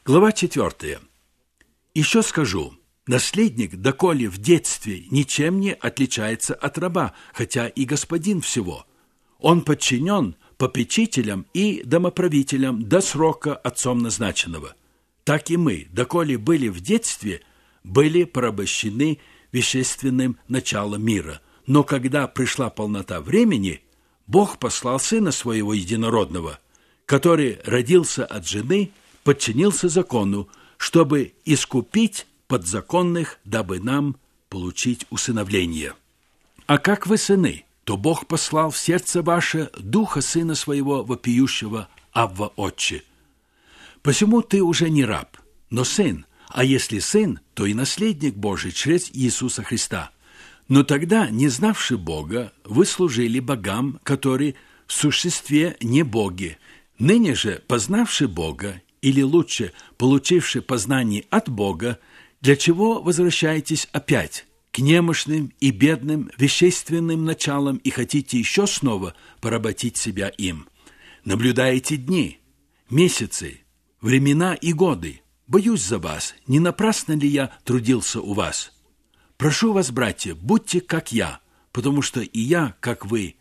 Глава 4. «Еще скажу, наследник, доколе в детстве, ничем не отличается от раба, хотя и господин всего. Он подчинен попечителям и домоправителям до срока отцом назначенного. Так и мы, доколе были в детстве, были порабощены вещественным началом мира. Но когда пришла полнота времени, Бог послал Сына Своего Единородного, который родился от жены, подчинился закону, чтобы искупить подзаконных, дабы нам получить усыновление. А как вы сыны, то Бог послал в сердце ваше Духа Сына Своего вопиющего Авва Отче. Посему ты уже не раб, но сын, а если сын, то и наследник Божий через Иисуса Христа. Но тогда, не знавши Бога, вы служили богам, которые в существе не боги. Ныне же, познавши Бога, или лучше, получивши познание от Бога, для чего возвращаетесь опять к немощным и бедным вещественным началам и хотите еще снова поработить себя им? Наблюдаете дни, месяцы, времена и годы. Боюсь за вас, не напрасно ли я трудился у вас? Прошу вас, братья, будьте как я, потому что и я, как вы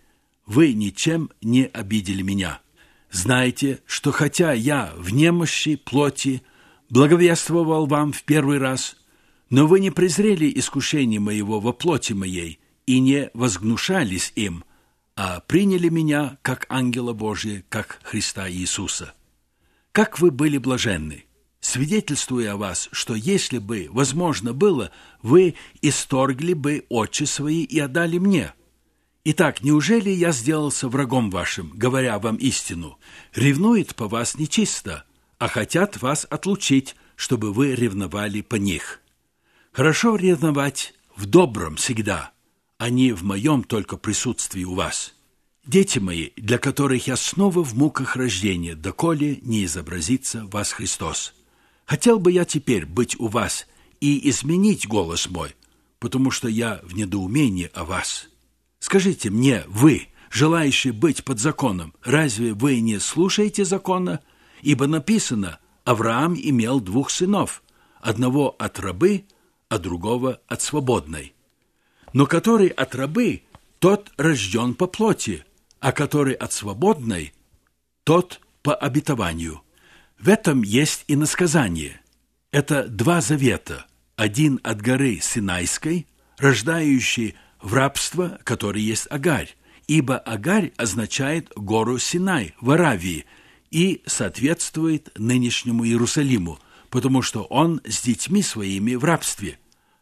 ничем не обидели меня. Знаете, что хотя я в немощи плоти благовествовал вам в первый раз, но вы не презрели искушение моего во плоти моей и не возгнушались им, а приняли меня как ангела Божия, как Христа Иисуса. Как вы были блаженны, свидетельствуя о вас, что если бы возможно было, вы исторгли бы очи свои и отдали мне. Итак, неужели я сделался врагом вашим, говоря вам истину? Ревнует по вас нечисто, а хотят вас отлучить, чтобы вы ревновали по них. Хорошо ревновать в добром всегда, а не в моем только присутствии у вас. Дети мои, для которых я снова в муках рождения, доколе не изобразится вас Христос. Хотел бы я теперь быть у вас и изменить голос мой, потому что я в недоумении о вас. Скажите мне, вы, желающие быть под законом, разве вы не слушаете закона? Ибо написано, Авраам имел 2 сынов, одного от рабы, а другого от свободной. Но который от рабы, тот рожден по плоти, а который от свободной, тот по обетованию. В этом есть и насказание. Это 2 завета, один от горы Синайской, рождающий в рабство, который есть Агарь, ибо Агарь означает гору Синай в Аравии и соответствует нынешнему Иерусалиму, потому что он с детьми своими в рабстве.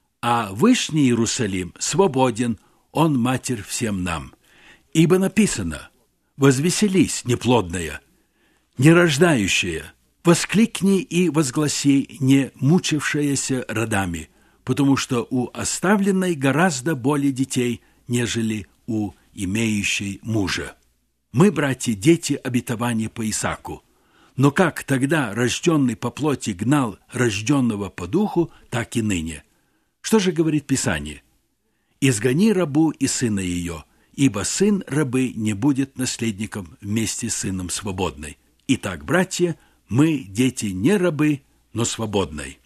А Вышний Иерусалим свободен, он матерь всем нам. Ибо написано: «Возвеселись, неплодная, нерождающая, воскликни и возгласи, не мучившаяся родами, потому что у оставленной гораздо более детей, нежели у имеющей мужа». Мы, братья, дети обетования по Исааку. Но как тогда рожденный по плоти гнал рожденного по духу, так и ныне. Что же говорит Писание? «Изгони рабу и сына ее, ибо сын рабы не будет наследником вместе с сыном свободной. Итак, братья, мы дети не рабы, но свободной».